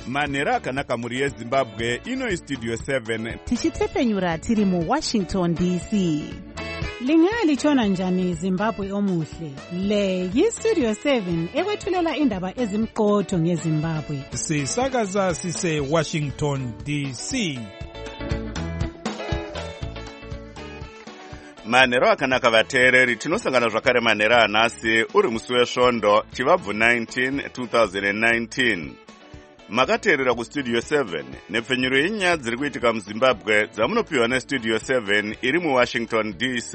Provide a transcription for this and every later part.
manhero akanaka mhuri yezimbabwe. Ino istudio 7 tichitepfenyura tiri muwashington dc. Lingalitshona njani Zimbabwe omuhle? Le yistudio 7 ekwethulela indaba ezimqotho ngeZimbabwe. Sisakaza sise Washington DC. manhero akanaka vateereri, tinosangana zvakare manhero anhasi uri musi wesvondo chivabvu 19 2019. makateerera kustudio 7 nepfenyuro yenyaya dziri kuitika muzimbabwe dzamunopiwa nestudio 7 iri muwashington dc.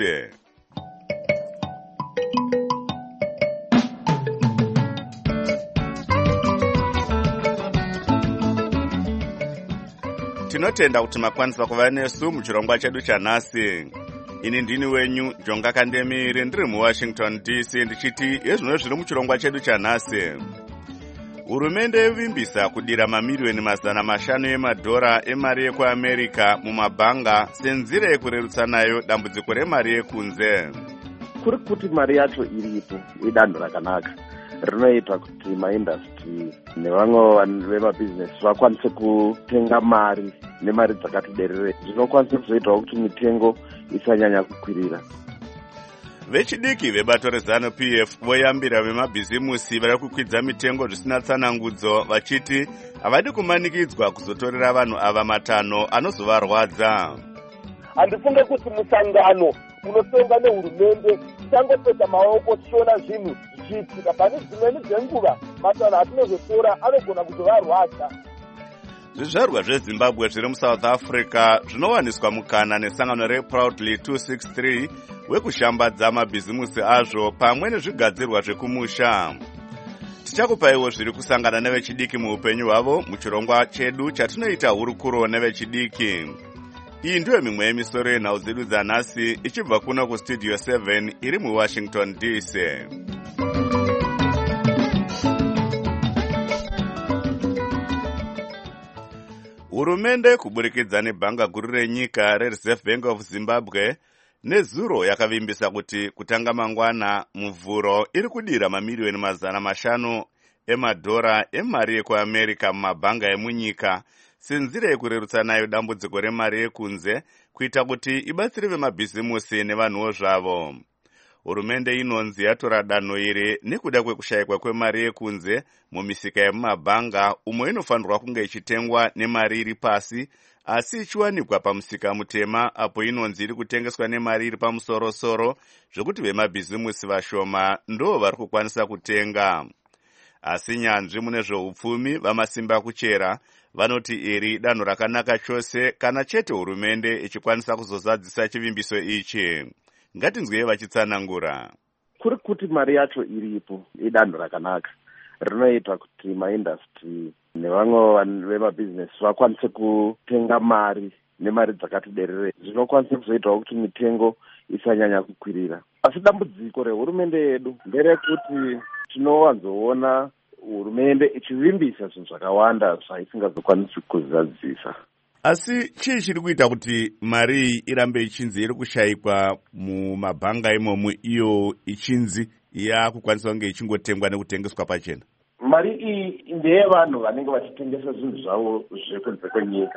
tinotenda kuti makwanisa kuva nesu muchirongwa chedu chanhasi. ini ndini wenyu Jonga Kandemire, ndiri muwashington dc ndichiti ezvino zviri muchirongwa chedu chanhasi. hurumende yevimbisa kudira mamiliyoni mazana mashanu emadhora emari yekuamerica mumabhanga senzira yekurerutsa nayo dambudziko remari yekunze. kuri kuti mari yacho iripo idanho rakanaka rinoita kuti maindastry nevamwe vemabhizinesi vakwanise kutenga mari nemari dzakati derere, zvinokwanisa kuzoitawo kuti mitengo isanyanya kukwirira. vechidiki vebato reZANU-PF voyambira vemabhizimusi vari kukwidza mitengo zvisina tsanangudzo, vachiti havadi kumanikidzwa kuzotorera vanhu ava matanho anozovarwadza. handifunge kuti musangano unotonga nehurumende tichangopedza maoko tichiona zvinhu zvichiitika, pane dzimweni dzenguva matanho atinozotora anogona kuzovarwadza. zvizvarwa zvezimbabwe zviri musouth africa zvinowaniswa mukana nesangano reproudly 263 wekushambadza mabhizimusi azvo pamwe nezvigadzirwa zvekumusha. tichakupaiwo zviri kusangana nevechidiki muupenyu hwavo muchirongwa chedu chatinoita hurukuro nevechidiki. iyi ndiyo mimwe yemisoro yenhau dzedu dzanhasi ichibva kuno kustudio 7 iri muwashington dc. hurumende kuburikidza nebhanga guru renyika rereserve bank of zimbabwe nezuro yakavimbisa kuti kutanga mangwana muvhuro iri kudira mamiliyoni mazana mashanu emadhora emari yekuamerica mumabhanga emunyika senzira yekurerutsa nayo dambudziko remari yekunze kuita kuti ibatsire vemabhizimusi nevanhuwo zvavo. hurumende inonzi yatora danho iri nekuda kwekushayikwa kwemari yekunze mumisika yemumabhanga umwe inofanirwa kunge ichitengwa nemari iri pasi asi ichiwanikwa pamusika mutema apo inonzi iri kutengeswa nemari iri pamusorosoro zvekuti vemabhizimusi vashoma ndo vari kukwanisa kutenga. asi nyanzvi mune zveupfumi vamasimba kuchera vanoti iri danho rakanaka chose kana chete hurumende ichikwanisa kuzozadzisa chivimbiso ichi. ngatinzwei vachitsanangura. kuri kuti mari yacho iripo idanho rakanaka rinoita kuti maindastry nevamwe vemabhizinesi vakwanise kutenga mari nemari dzakati derere, zvinokwanisa kuzoitawo kuti mitengo isanyanya kukwirira. asi dambudziko rehurumende yedu nderekuti tinowanzoona hurumende ichivimbisa zvinhu zvakawanda zvaisingazokwanisi kuzadzisa. asi chii chiri kuita kuti mari iyi irambe ichinzi iri kushayikwa mumabhanga imomo iyo ichinzi yakukwanisa kunge ichingotengwa nekutengeswa pachena? mari iyi ndeyevanhu vanenge vachitengesa zvinhu zvavo zvekunze kwenyika.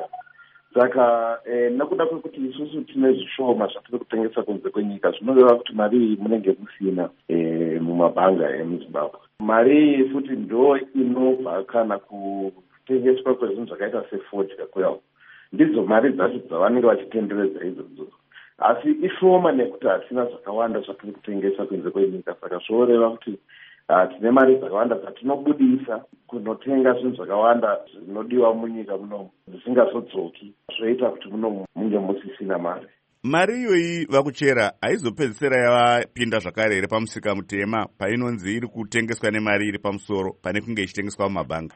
saka nekuda kwekuti isusu tine zvishoma zvatiri kutengesa kunze kwenyika, zvinoreva kuti mari iyi munenge musina mumabhanga emuzimbabwe. mari iyi futi ndo inobva kana kutengeswa kwezvinhu zvakaita sefodya kuyawo, ndidzo mari dzacho dzavanenge vachitenderedza idzodzo. asi ishoma nekuti hatina zvakawanda zvatiri kutengesa kunze kwenyika, saka zvoreva kuti tine mari dzakawanda dzatinobudisa kunotenga zvinhu zvakawanda zvinodiwa munyika munomu zvisingazodzoki, zvoita kuti munomu munge musisina mari. mari iyoyi vakuchera haizopedzisira yavapinda zvakare here pamusika mutema painonzi iri kutengeswa nemari iri pamusoro pane kunge ichitengeswa mumabhanga?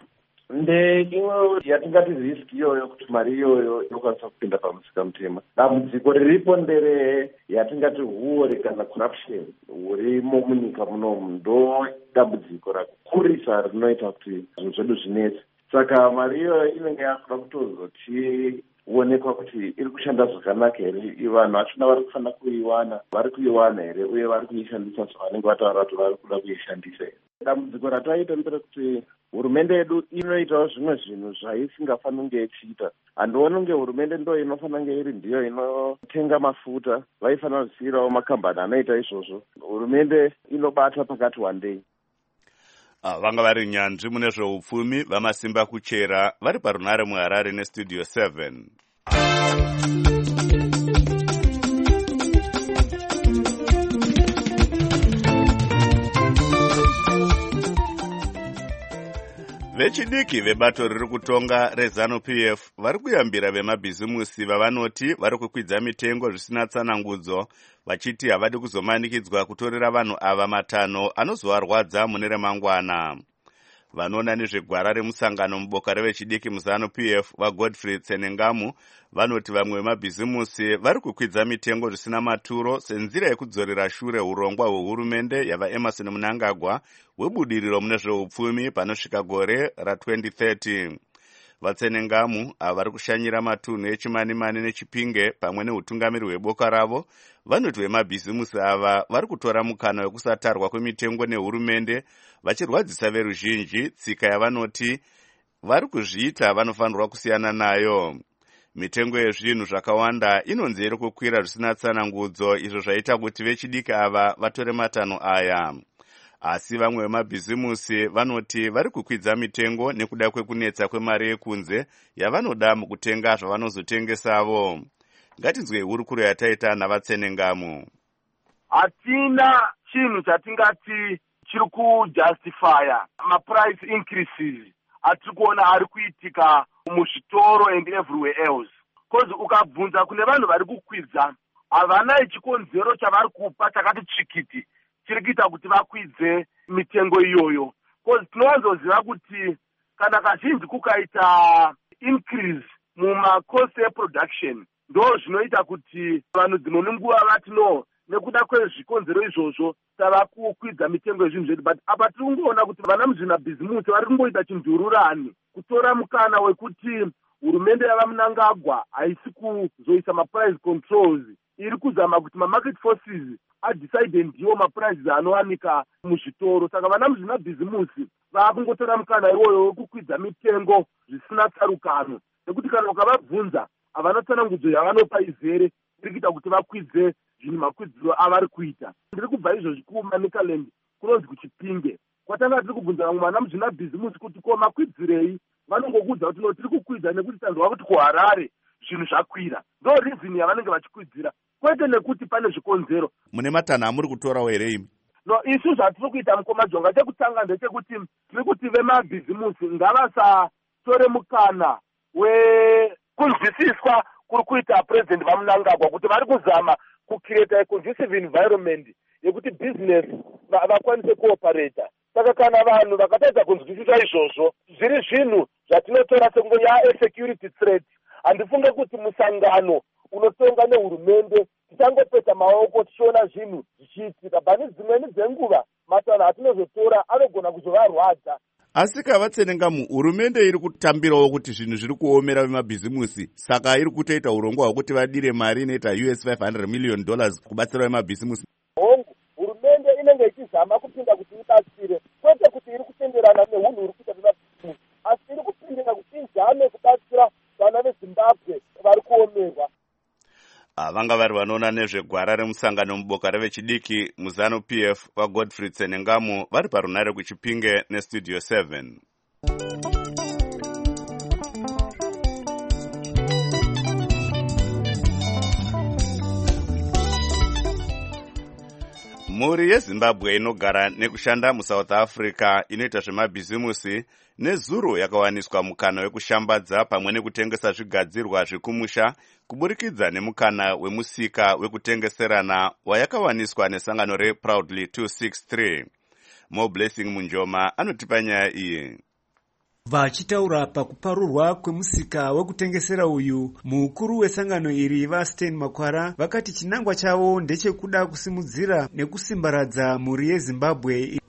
ndeimwe yatingati riski iyoyo kuti mari iyoyo inokwanisa kupinda pamusika mutema. dambudziko riripo ndere yatingati huori kana corruption hurimo munyika munomu, ndo dambudziko rakukurisa rinoita kuti zvinhu zvedu zvinetsi. saka mari iyoyo inenge yakuda kutozochionekwa kuti iri kushanda zvakanaka here, vanhu vachona vari kufanira kuiwana, vari kuiwana here, uye vari kuishandisa zvavanenge vataura kuti vari kuda kuishandisa here. dambudziko rataita nderekuti hurumende yedu inoitawo zvimwe zvinhu zvaisingafaniri kunge ichiita. Handioni kunge hurumende ndo inofanira kunge iri ndiyo inotenga mafuta, vaifanira kusiyirawo makambani anoita izvozvo. Hurumende inobata pakati wandei. Vanga vari nyanzvi mune zveupfumi vamasimba kuchera vari parunare muHarare nestudio 7. Vechidiki vebato riri kutonga reZANU-PF vari kuyambira vemabhizimusi vavanoti vari kukwidza mitengo zvisina tsanangudzo, vachiti havadi kuzomanikidzwa kutorera vanhu ava matanho anozovarwadza mune remangwana. Vanoona nezvegwara remusangano muboka revechidiki muZANU-PF vaGodfrey Tsenengamu vanoti vamwe vemabhizimusi vari kukwidza mitengo zvisina maturo senzira yekudzorera shure urongwa hwehurumende yavaEmerson Mnangagwa hwebudiriro mune zveupfumi panosvika gore ra2030. Vatsenengamu ava vari kushanyira matunhu echimanimani neChipinge pamwe neutungamiri hweboka ravo vanoti vemabhizimusi ava vari kutora mukana wekusatarwa kwemitengo nehurumende vachirwadzisa veruzhinji tsika yavanoti vari kuzviita vanofanirwa kusiyana nayo. Mitengo yezvinhu zvakawanda inonzi iri kukwira zvisina tsanangudzo, izvo zvaita kuti vechidiki ava vatore matanho aya. Asi vamwe vemabhizimusi vanoti vari kukwidza mitengo nekuda kwekunetsa kwemari yekunze yavanoda mukutenga zvavanozotengesavo. Ngatinzwe hurukuro yataita naVatsenengamu. Hatina chinhu chatingati chiri kujustifya maprice increases atiri kuona ari kuitika muzvitoro and everywhere else. Because ukabvunza kune vanhu vari kukwidza havana chikonzero chavari kupa chakati tsvikiti chiri kuita kuti vakwidze mitengo iyoyo. Because tinowanzoziva kuti kana kazhinji kukaita increase mumacost eproduction ndo zvinoita kuti vanhu dzimwe nguva vati no nekuda kwezvikonzero izvozvo tava kukwidza mitengo yezvinhu zvedu. But apa tiri kungoona kuti vana muzvinabhizimusi vari kungoita chinzururani kutora mukana wekuti hurumende yavaMnangagwa haisi kuzoisa maprice controls, iri kuzama kuti mamarket forces adecide ndiwo maprices anowanika muzvitoro. Saka vana muzvinabhizimusi vava kungotora mukana iwoyo wekukwidza mitengo zvisina tsarukano, nekuti kana ukavabvunza havana tsanangudzo yavanopa izere iri kuita kuti vakwidze zvinhu makwidziro avari kuita. Ndiri kubva izvozvi kuManicaland kunonzi kuChipinge, kwatanga tiri kubvunza vamwe vana muzvinabhizimusi kuti ko makwidzirei, vanongokudza kuti no tiri kukwidza nekuti tanzwa kuti kuHarare zvinhu zvakwira, ndo reason yavanenge vachikwidzira, kwete nekuti pane zvikonzero. Mune matanho amuri kutorawo here imi? No, isu zvatiri kuita mukomajonga chekutanga ndechekuti tiri kuti vemabhizimusi ngavasatore mukana wekunzwisiswa kuri kuita president vaMnangagwa kuti vari kuzama kucreate a conducive environment yekuti business vakwanise kuoperata. Saka kana vanhu vakatadza kunzwisisa izvozvo, zviri zvinhu zvatinotora sekunge security threat. Handifunge kuti musangano unotonga nehurumende tichangopeta maoko tichiona zvinhu zvichiitika, pani dzimweni dzenguva matanho atinozotora anogona kuzovarwadza. Asi kaVatsenengamu, hurumende iri kutambirawo kuti zvinhu zviri kuomera vemabhizimusi, saka iri kutoita urongwa hwekuti vadire mari inoita $500 million kubatsira vemabhizimusi. Hongu, hurumende inenge ichizama kupinda kuti ibatsire, kwete kuti iri kutenderana nehunhu huri kuita vemabhizimusi, asi iri kupindira kuti izame kubatsira vana veZimbabwe vari kuomerwa. Vanga vari vanoona nezvegwara remusangano muboka revechidiki muZANU-PF vaGodfrey Tsenengamu vari parunare kuChipinge nestudio 7. Mhuri yeZimbabwe inogara nekushanda muSouth Africa inoita zvemabhizimusi nezuro yakawaniswa mukana wekushambadza pamwe nekutengesa zvigadzirwa zvekumusha kuburikidza nemukana wemusika wekutengeserana wayakawaniswa nesangano reProudly 263. Mo Blessing Munjoma anotipa nyaya iyi. Vachitaura pakuparurwa kwemusika wekutengesera uyu, mukuru wesangano iri vaStan Makwara vakati chinangwa chavo ndechekuda kusimudzira nekusimbaradza mhuri yeZimbabwe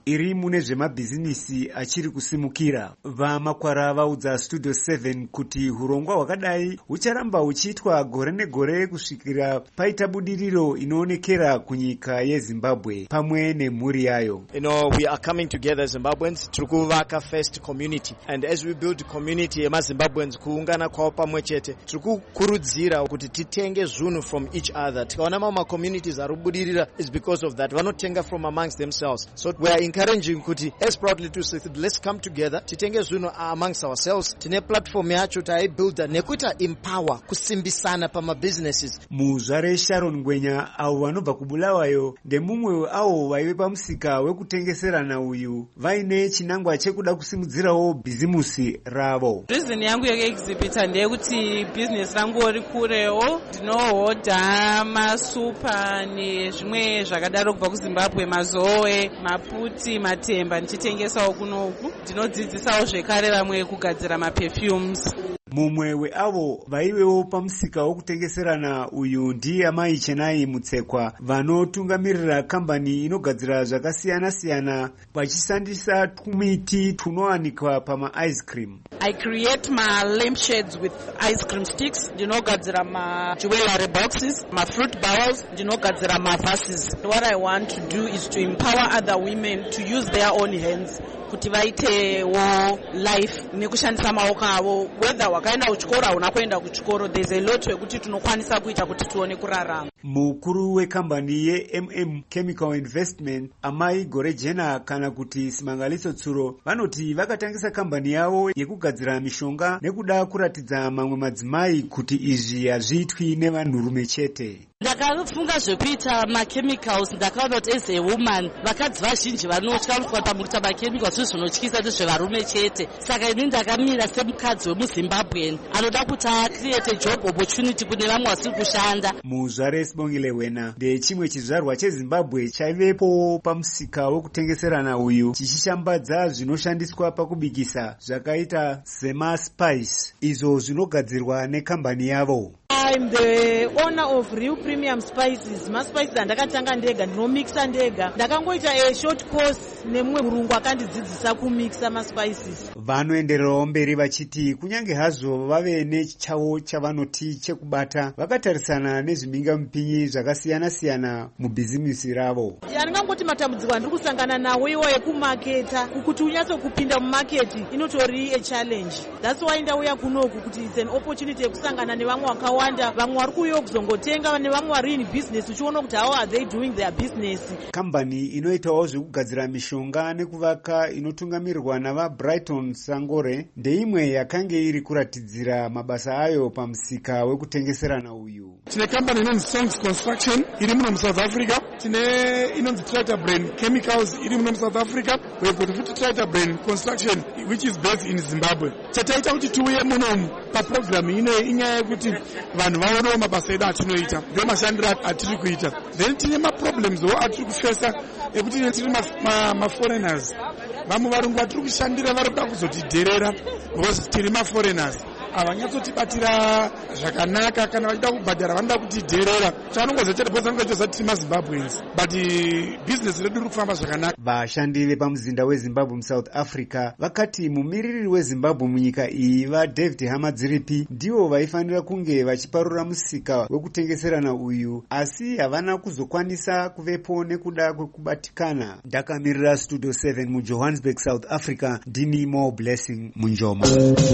iri mune zvemabhizinisi achiri kusimukira. VaMakwara vaudza Studio 7 kuti hurongwa hwakadai hucharamba huchiitwa gore negore kusvikira paita budiriro inoonekera kunyika yeZimbabwe pamwe nemhuri yayo. We are coming together Zimbabweans tiri kuvaka first community, and as we build community yemaZimbabweans kuungana kwavo pamwe chete tiri kukurudzira kuti titenge zvinhu from each other. Tikaona mamwe communities ari kubudirira is because of that. Vanotenga from amongst themselves. So we are encouraging kuti as proudly to say let's come together titenge zvinhu amongst ourselves. Tine platform yacho taibuilda nekuita empower kusimbisana pamabusinesses. Muzvare Sharon Ngwenya avo vanobva kuBulawayo ndemumwe avo vaive pamusika wekutengeserana uyu vaine chinangwa chekuda kusimudzirawo bhizimusi ravo. Reason yangu yekuexhibita ndeyekuti business rangu rikurewo, ndinohodha masupa nezvimwe zvakadaro kubva kuZimbabwe, mazoe, maputi, matemba ndichitengesawo kunoku. Ndinodzidzisawo zvekare vamwe kugadzira maperfumes. Mumwe weavo vaivewo pamusika wokutengeserana uyu ndiye Amai Chenai Mutsekwa vanotungamirira kambani inogadzira zvakasiyana-siyana vachishandisa twumiti tunowanikwa pama-ice cream. I create my lampshades with ice cream sticks, ndinogadzira ma-jewelry boxes, ma-fruit bowls, ndinogadzira ma-vases. What I want to do is to empower other women to use their own hands kuti vaitewo life nekushandisa maoko avo. Whether wakaenda kuchikoro hauna kuenda kuchikoro, there's a lot wekuti tunokwanisa kuita kuti tuone kurarama. Mukuru wekambani ye Chemical Investment Amai Gorejena kana kuti Simangaliso Tsuro vanoti vakatangisa kambani yavo yekugadzira mishonga nekuda kuratidza mamwe madzimai kuti izvi hazviitwi nevanhurume chete. Ndakafunga zvekuita ma-chemicals, ndakaona kuti as a woman vakadzi vazhinji vanotya kutamuruta ma-chemicals zvinotyisa ndezvevarume chete. Saka ini ndakamira semukadzi wemuZimbabwean anoda kuti acreate job opportunity kune vamwe vasiri kushanda. Muzvare Sibongile Wena ndechimwe chizvarwa cheZimbabwe chaivepo pamusika wekutengeserana uyu chichishambadza zvinoshandiswa pakubikisa zvakaita sema-spice izvo zvinogadzirwa nekambani yavo. I'm the owner of Real Premium Spices. Ma-spices andakatanga ndega, ndinomixa ndega. Ndakangoita a short course nemumwe murungu akandidzidzisa kumixa ma-spices. Vanoendererawo mberi vachiti kunyange hazvo vave nechawo chavanoti chekubata vakatarisana nezvimingamupinyi zvakasiyana-siyana mubhizimisi ravo. Andingangoti matambudziko andiri kusangana nawo iwo ekumaketa, kuti unyatso kupinda mumaketi inotori a challenge. That's why ndauya kunoku kuti it's an opportunity yekusangana nevamwe vakawanda, vamwe vari kuuya kuzongotenga nevamwe vari in business uchiona kuti how are they doing their business. Kambani inoitawo zvekugadzira mishonga nekuvaka inotungamirirwa navaBrighton Sangore ndeimwe yakange iri kuratidzira mabasa ayo pamusika wekutengeserana uyu. Tine kambani inonzi Songs Construction iri muno muSouth Africa, tine inonzi Tractor Brain Chemicals iri muno muSouth Africa, we've got Tractor Brain Construction which is based in Zimbabwe. Chataita kuti tiuye muno paprogram ine inyaya yekuti vanhu vaonewo mabasa edu atinoita ndemashandiro atiri kuita. Then tine maproblems wo atiri kufesa ekuti tiri maforeigners, vamwe varungu vatiri kushandira vari kuda kuzotidherera because tiri maforeigners havanyatsotibatira zvakanaka, kana vachida kubhadhara vanoda kutidherera. Chanongozochera because anongacheza tiri maZimbabweans but business redu riri kufamba zvakanaka. Vashandi vepamuzinda weZimbabwe muSouth Africa vakati mumiriri weZimbabwe munyika iyi vaDavid Hamadziripi ndivo vaifanira kunge vachiparura musika wekutengeserana uyu, asi havana kuzokwanisa kuvepo nekuda kwekubatikana. Ndakamirira Studio 7 muJohannesburg, South Africa, ndini Mo Blessing Munjoma.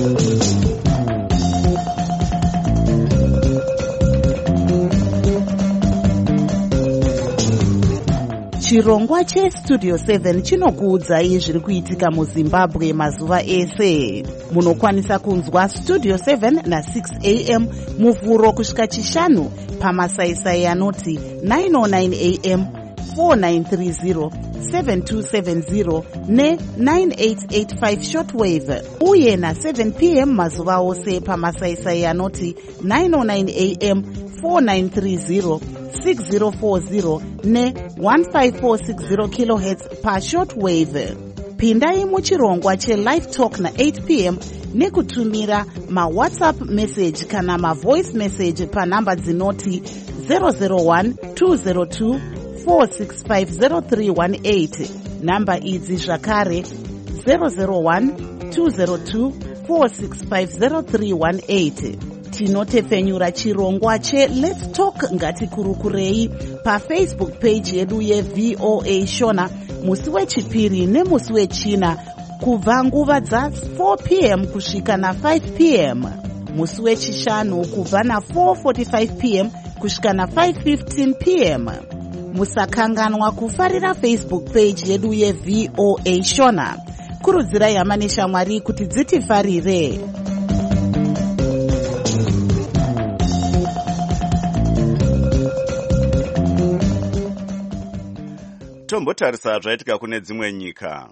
Chirongwa cheStudio 7 chinokuudzai zviri kuitika muZimbabwe mazuva ese. Munokwanisa kunzwa Studio 7 na6 am muvhuro kusvika chishanu pamasaisai anoti 909 am, 4930, 7270 ne9885 shortwave, uye na7 pm mazuva ose pamasaisai anoti 909 am, 4930, 6040 ne1546 kHz pashortwave. Pindai muchirongwa chelive talk na8 pm nekutumira mawhatsapp message kana mavoice message panhamba dzinoti 001 202 465 0318. namba idzi zvakare 001 202 4650 tinotepfenyura chirongwa cheLet's Talk ngatikurukurei pafacebook page yedu yeVOA Shona musi wechipiri nemusi wechina kubva nguva dza4 p.m. kusvika na5 p.m. musi wechishanu kubva na4:45 p.m. kusvika na5:15 p.m. musakanganwa kufarira Facebook page yedu yeVOA Shona. Kurudzirai hama neshamwari kuti dzitifarire. Tombotarisa zvaitika kune dzimwe nyika.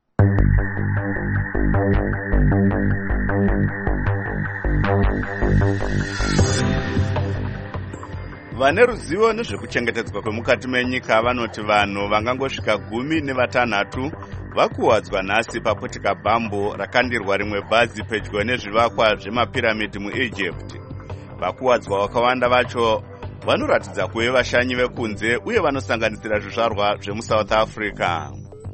Vane ruzivo nezvekuchengetedzwa kwemukati menyika vanoti vanhu vangangosvika 16 vakuwadzwa nhasi paputika bhambu rakandirwa rimwe bhazi pedyo nezvivakwa zvemapiramidhi muEgypt. Vakuwadzwa vakawanda vacho vanoratidza kuve vashanyi vekunze uye vanosanganisira zvizvarwa zvemuSouth Africa.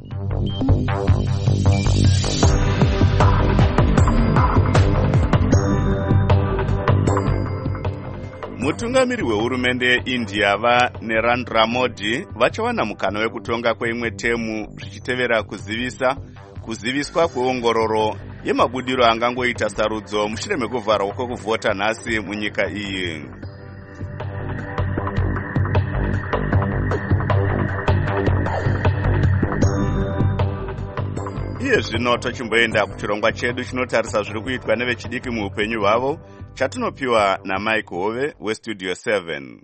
Mutungamiri wehurumende yeIndia vaNarendra Modi vachawana mukana wekutonga kweimwe temu zvichitevera kuziviswa kweongororo yemabudiro angangoita sarudzo mushure mekuvharwa kwekuvhota nhasi munyika iyi. Iye zvino tochimboenda kuchirongwa chedu chinotarisa zviri kuitwa nevechidiki muupenyu hwavo chatinopiwa naMike Hove weStudio 7.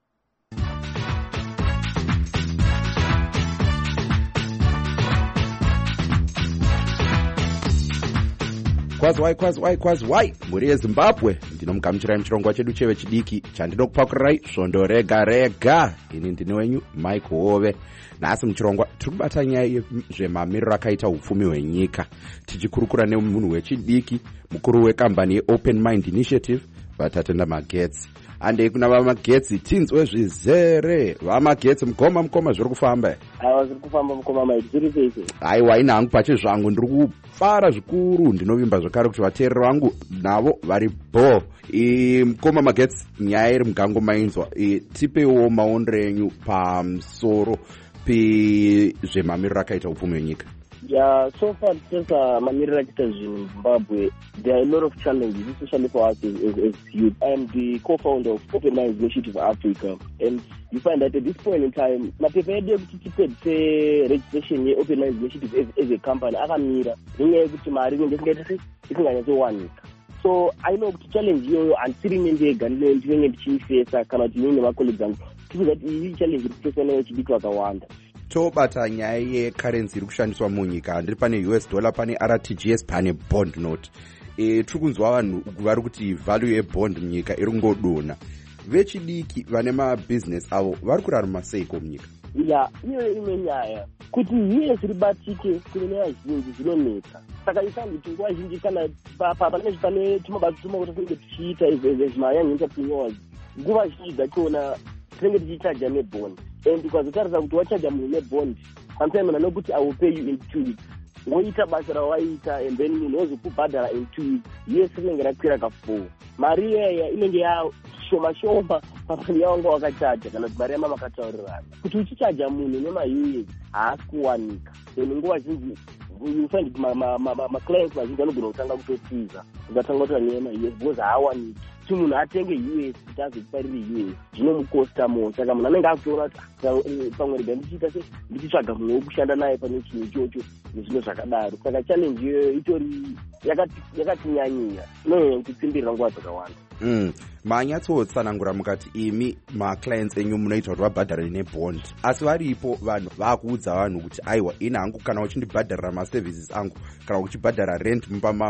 Kwazwai muri yeZimbabwe ndinomugamuchirai muchirongwa chedu chevechidiki chandinokupakurirai svondo rega rega. Ini ndine wenyu Mike Hove. Nhasi muchirongwa tiri kubata nyaya yezvemamiriro akaita upfumi hwenyika tichikurukura nemunhu wechidiki mukuru wekambani yeOpen Mind Initiative vatatenda Magetsi. Andei kuna vaMagetsi tinzwe zvizere. VaMagetsi mukoma zviri kufamba. Aiwa zviri kufamba mukoma maitiri pese. Aiwa ine hangu pache zvangu ndiri kufara zvikuru ndinovimba zvakare kuti vateereri vangu navo vari bo. Mukoma Magetsi nyaya iri mugango mainzwa. Tipeiwo maonero enyu pamusoro pezvemamiriro akaita upfumi hwenyika. Yeah, so far since mamiriro akaita zvinhu muZimbabwe, there are a lot of challenges, especially for us as youth. I am the co-founder of Open Minds Initiative Africa, and you find that at this point in time, mapepa edu ekuti tipedze registration yeOpen Minds Initiative as a company akamira nenyaya yekuti mari inenge isinganyatsowanika. So I know kuti challenge iyoyo handisiri ine ndega ndinenge ndichiifesa kana kuti ine nemacolleagues angu tikuziva kuti iyi challenge iri kufeswa nevechidiki vakawanda. Tobata nyaya yecurrency iri kushandiswa munyika, ndiri pane US dollar, pane RTGS, pane bond note. Tiri kunzwa vanhu vari kuti value yebond munyika iri kungodona. Vechidiki vane mabusiness avo vari kurarama seiko munyika? Iyo imwe nyaya kuti US ribatike kune nyaya zhinji dzinonetsa. Saka isanditi nguva zhinji kana pane tumabasa tumakuti tinenge tichiita as young entrepreneurs, nguva zhinji dzachona tinenge tichichaja nebond. And ukazotarisa kuti wachaja munhu nebond sometimes nekuti I will pay you in 2 weeks, woita basa rawaita and then munhu wozokubhadhara in 2 weeks, yes inenge rakwira ka4. Mari iyaya inenge yashoma pamari yawanga wakachaja kana kuti mari yama makataurirana kuti uchichaja munhu nemaUS haasi kuwanika. And nguva zhinji you find maclients vazhinji vanogona kutanga kutotiza ukatanga kuti vanemaUS because haawaniki kuti munhu atenge US kuti azoparire US zvinomukosta more. Saka munhu anenge akutoona kuti pamwe rega ndichitsvaga munhu wekushanda naye pane chinhu ichocho nezvimwe zvakadaro. Saka challenge iyoyo itori yakatinyanyira inonyanya kutitsimbirira nguva dzakawanda. Manyatsotsanangura mukati imi maclients enyu munoita kuti vabhadhare nebond, asi varipo vanhu vakuudza vanhu kuti aiwa ina hangu kana uchindibhadharira maservices angu kana uchibhadhara rent mumba mangu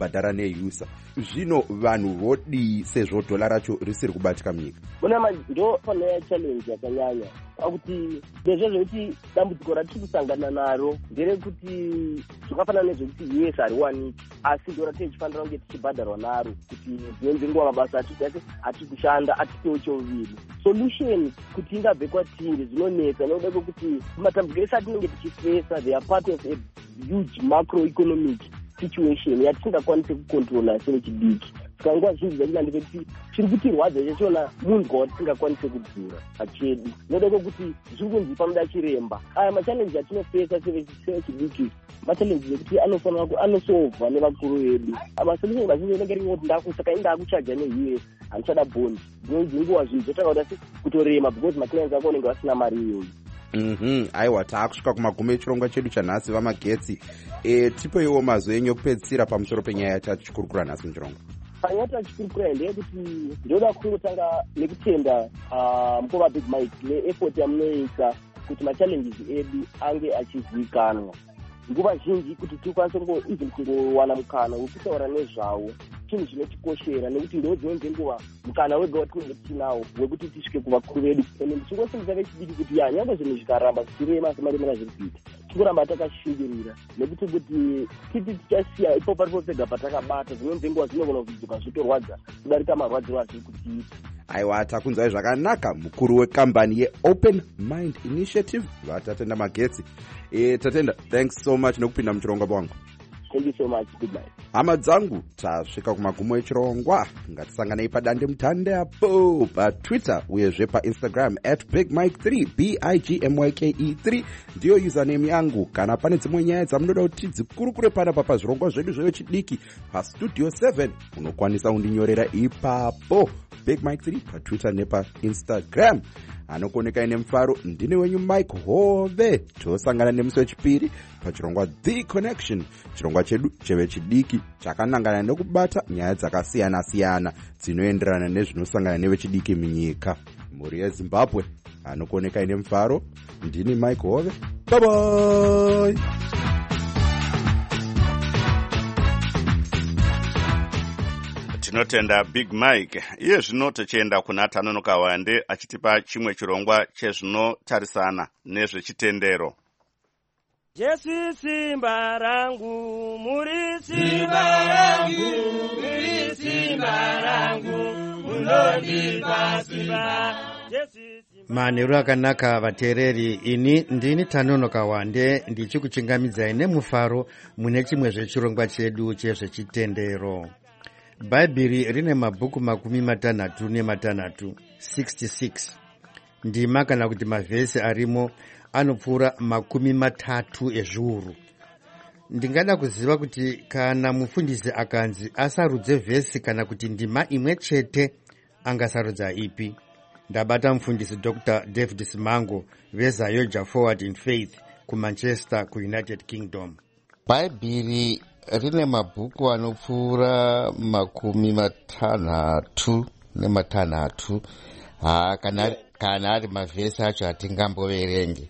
kubhadhara neyusa. Zvino vanhu vodii sezvo dhola racho risiri kubatika munyika? Ndo pane challenge yakanyanya pakuti ndezvo zvekuti dambudziko ratiri kusangana naro nderekuti zvakafanana nezvekuti yes hariwaniki, asi dhola tichifanira kunge tichibhadharwa naro kuti dzimwe nguva mabasa atiri kushanda atipewo choviri. Solution kuti ingabve kwatiri zvinonetsa nekuda kwekuti matambudziko ese atinenge tichifesa they are part of a huge macroeconomic situation yatisingakwanisi kucontrola sevechidiki. Saka nguva zhinji dzachina ndepekuti chiri kutirwadza chachona munhu watisingakwanisi kudzura pachedu noda kwekuti zviri kunzi panoda chiremba. Aya machallenji atinofesa sevechidiki machallenji ekuti anosolvwa nevakuru vedu. Masolution mazhinji anenge ari kuti ndakusaka indakuchaja neUS handichada bondi. Dzimwe dzenguva zvinhu zvotanga kutorema because maclients ako anenge vasina mari iyoyo. Aiwa, taakusvika kumagumo echirongwa chedu chanhasi vamagetsi. Tipoiwo mazwi enyu okupedzisira pamusoro penyaya yatichikurukura nhasi muchirongwa. Panyaya yatichikurukura ndeyekuti ndoda kungotanga nekutenda mukova Big Mike neeffort yamunoisa kuti machallenges edu ange achizivikanwa. Nguva zhinji kuti tikwanise kungowana mukana wekutaura nezvawo chinhu chinotikoshera nekuti ndodzimwe dzenguva mukana wega watinenge tinawo wekuti tisvike kuvakuru vedu. Ende ndichingosimbisa vechidiki kuti nyange zvinhu zvikaramba zvichirema semaremera zviri kuita tikuramba takashingirira nekuti kuti titi tichasiya ipo paripo pega patakabata dzimwe dzenguva zvinogona kudzoka zvitorwadza kudarika marwadziro azviri kutiita. Aiwa, takunzwai zvakanaka. Mukuru wekambani yeOpen Mind Initiative vatatenda magetsi. Tatenda, thanks so much nekupinda muchirongwa wangu. Thank you so much. Goodbye. Hama dzangu, tasvika kumagumo echirongwa. Ngatisanganei padande mutande apo paTwitter uyezve paInstagram @BigMike3 BIGMYKE3 ndiyo username yangu. Kana pane dzimwe nyaya dzamunoda kuti dzikurukure panapa pazvirongwa zvedu zvevechidiki paStudio 7 unokwanisa kundinyorera ipapo BigMike3 paTwitter nepaInstagram. Anokoneka ine mufaro ndine wenyu Mike Hove. Tosangana nemusi wechipiri pachirongwa The Connection, chirongwa chedu chevechidiki chakanangana nekubata nyaya dzakasiyana-siyana dzinoenderana nezvinosangana nevechidiki munyika. Mhuri yeZimbabwe anokoneka ine mufaro ndini Mike Hove. Bye bye. Tinotenda Big Mike. Iye zvino tochienda kuna Tanonoka Wande achitipa chimwe chirongwa chezvinotarisana nezvechitendero. Jesu simba rangu, muri simba rangu, muri simba rangu, munondipa simba. Manheru akanaka vateereri, ini ndini Tanonoka Wande ndichikuchingamidzai nemufaro mune chimwe zvechirongwa chedu chezvechitendero. Bhaibheri rine mabhuku 66, 66. Ndima kana kuti mavhesi arimo anopfuura 30 ezviuru. Ndingada kuziva kuti kana mufundisi akanzi asarudze vhesi kana kuti ndima imwe chete angasarudza ipi. Ndabata mufundisi Dr. David Simango veZayoja Forward in Faith kuManchester kuUnited Kingdom. Bhaibheri rine mabhuku anopfuura 66 kana ari mavhesi acho atingamboverenge.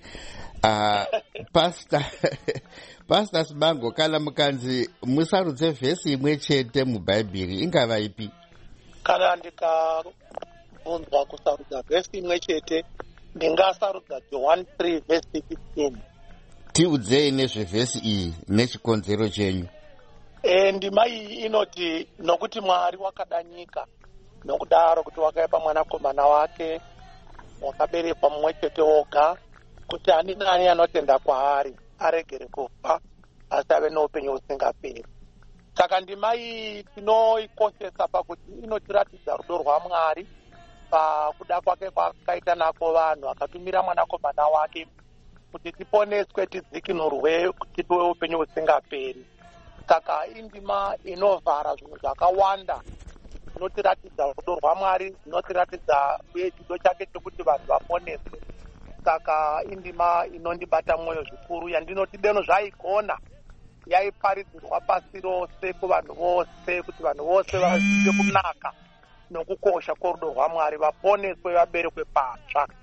Pastor Simango, kana mukanzi musarudze vhesi imwe chete mubhaibheri ingava ipi? Kana ndikabvunzwa kusarudza vhesi imwe chete ndingasarudza John 3 verse 16. Tiudzei nezvevhesi iyi nechikonzero chenyu. Ndima iyi inoti nokuti Mwari wakada nyika nokudaro kuti wakaipa mwanakomana wake wakaberekwa mumwe chete woga kuti ani nani anotenda kwaari aregere kufa asi ave noupenyu husingaperi. Saka ndima iyi tinoikoshesa pakuti inotiratidza rudo rwaMwari pakuda kwake kwakaita nako vanhu akatumira mwanakomana wake kuti tiponeswe tidzikinurwe tipiwe upenyu husingaperi. Saka indima inovhara zvinhu zvakawanda inotiratidza rudo rwaMwari, inotiratidza uye chido chake chekuti vanhu vaponeswe. Saka indima inondibata mwoyo zvikuru yandinoti deno zvaigona yaiparidzirwa pasi rose kuvanhu vose kuti vanhu vose vazive kunaka nokukosha kworudo rwaMwari vaponeswe vaberekwe patsva.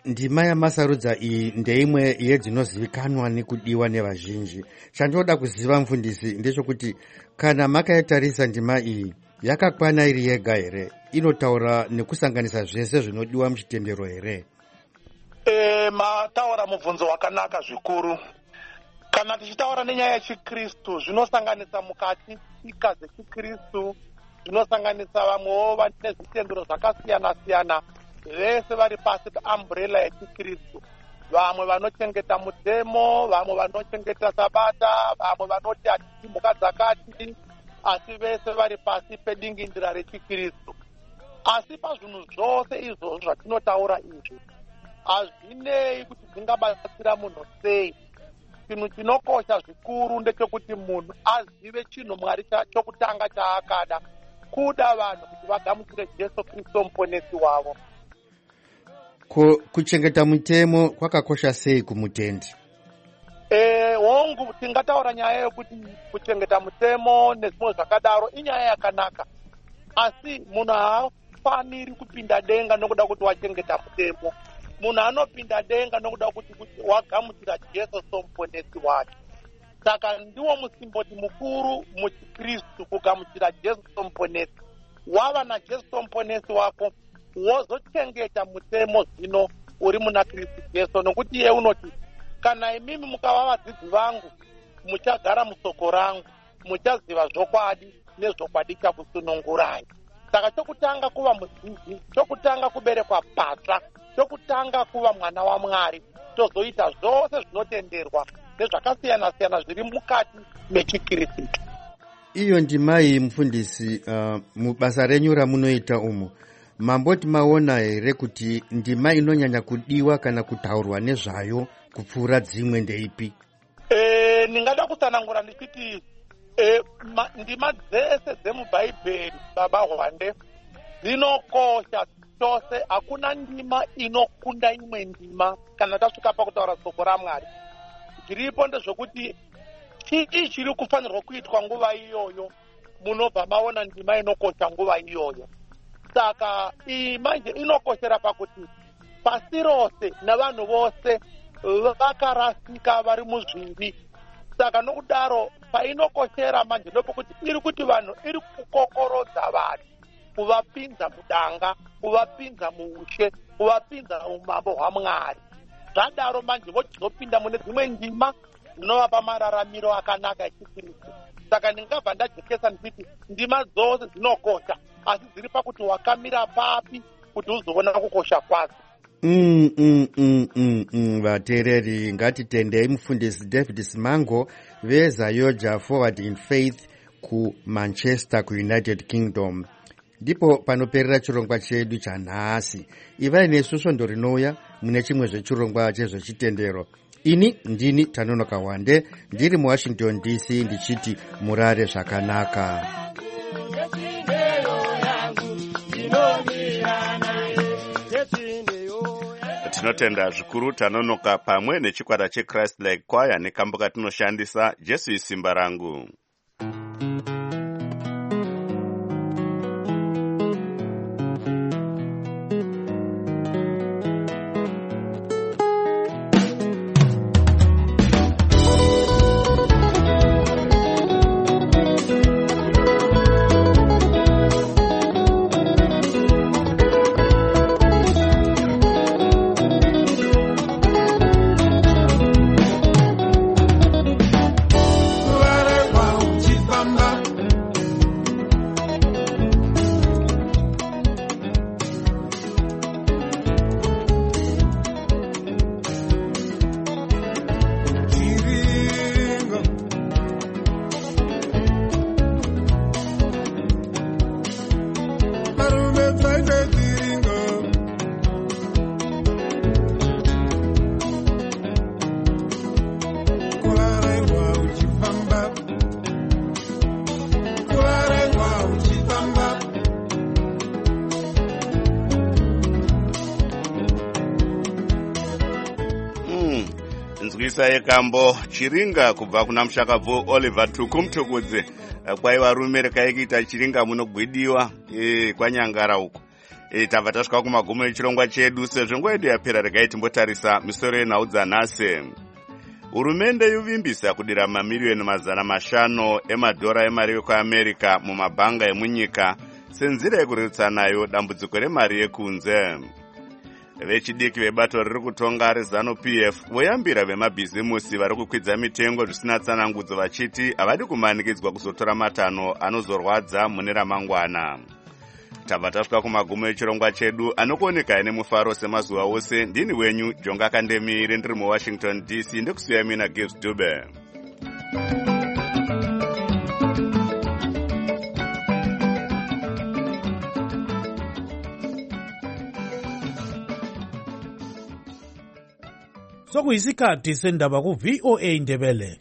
ndima yamasarudza iyi ndeimwe yedzinozivikanwa nekudiwa nevazhinji. Chandinoda kuziva mufundisi ndechekuti kana makaitarisa ndima iyi yakakwana iri yega here? Inotaura nekusanganisa zvese zvinodiwa muchitendero here? Mataura mubvunzo wakanaka zvikuru. Kana tichitaura nenyaya yechikristu, zvinosanganisa mukati tsika dzechikristu, zvinosanganisa vamwewo vane zvitendero zvakasiyana siyana, vese vari pasi peambrela yechikristu. Vamwe vanochengeta mutemo, vamwe vanochengeta sabata, vamwe vanoti hatisi mhuka dzakati, asi vese vari pasi pedingindira rechikristu. Asi pazvinhu zvose izvozvo zvatinotaura izvi, hazvinei kuti dzingabatsira munhu sei. Chinhu chinokosha zvikuru ndechekuti munhu azive chinhu Mwari chokutanga chaakada, kuda vanhu kuti vagamuchire Jesu Kristu muponesi wavo. Kuchengeta mutemo kwakakosha sei kumutendi? Hongu tingataura nyaya yokuti kuchengeta mutemo nezvimwe zvakadaro inyaya yakanaka, asi munhu haafaniri kupinda denga nokuda kuti wachengeta mutemo. Munhu anopinda denga nokuda kuti wagamuchira Jesu somuponesi wake. Saka ndiwo musimboti mukuru muchikristu kugamuchira Jesu somuponesi. Wava naJesu somuponesi wako, wozochengeta mutemo zvino uri muna Kristu Jesu, nokuti iye unoti kana imimi mukava vadzidzi vangu muchagara musoko rangu, muchaziva zvokwadi nezvokwadi chakusunungurai. Saka chokutanga kuva mudzidzi, chokutanga kuberekwa patsva, chokutanga kuva mwana waMwari, tozoita zvose zvinotenderwa nezvakasiyana siyana zviri mukati mechikristu. Iyo ndima iyi mufundisi, mubasa renyu ramunoita umu, mamboti maona here kuti ndima inonyanya kudiwa kana kutaurwa nezvayo kupfuura dzimwe ndeipi? Ndingada kutsanangura ndichiti ndima dzese dzemubhaibheri baba Hwande dzinokosha chose. Hakuna ndima inokunda imwe ndima kana tasvika pakutaura soko raMwari. Zviripo ndezvokuti chii chiri kufanirwa kuitwa nguva iyoyo, munobva maona ndima inokosha nguva iyoyo. Saka iyi manje inokoshera pakuti pasi rose navanhu vose vakarasika vari muzvivi. Saka nokudaro painokoshera manje ndopokuti iri kuti vanhu iri kukokorodza vanhu, kuvapinza mudanga, kuvapinza muushe, kuvapinza umambo hwaMwari. Zvadaro manje vochizopinda mune dzimwe ndima dzinovapa mararamiro akanaka echikristu. Saka ndingabva ndajekesa ndikuti ndima dzose dzinokosha, asi dziri pakuti wakamira papi kuti uzoona kukosha kwadzo. Vateereri, ngatitendei mufundisi David Simango veZayoja Forward in Faith kuManchester kuUnited Kingdom. Ndipo panoperera chirongwa chedu chanhasi. Ivai nesu svondo rinouya mune chimwe zvechirongwa chezvechitendero. Ini ndini Tanonoka Wande, ndiri muWashington DC, ndichiti murare zvakanaka. Tinotenda zvikuru Tanonoka pamwe nechikwata cheChrist Like Choir nekambo katinoshandisa Jesu isimba rangu. Nzwisa yekambo chiringa kubva kuna mushakabvu Oliver Tukumtukudze kwaiva rume rakaikita chiringa munogwidiwa kwanyangara uko. tabva tasvika kumagumo echirongwa chedu. Sezvo nguva yedu yapera, regai timbotarisa misoro yenhau dzanhasi. Hurumende yovimbisa kudira mamiriyoni 500 emadhora emari yekuamerica mumabhanga emunyika senzira yekurerutsa nayo dambudziko remari yekunze. Vechidiki vebato riri kutonga reZANU-PF voyambira vemabhizimusi vari kukwidza mitengo zvisina tsanangudzo vachiti havadi kumanikidzwa kuzotora matanho anozorwadza mune ramangwana. Tabva tasvika kumagumo echirongwa chedu anokuonekai nemufaro semazuva ose. Ndini wenyu Jonga Kandemire ndiri muWashington DC ndikusiya mina Gibbs Dube. Sokuyisikhathi sendaba ku VOA Ndebele.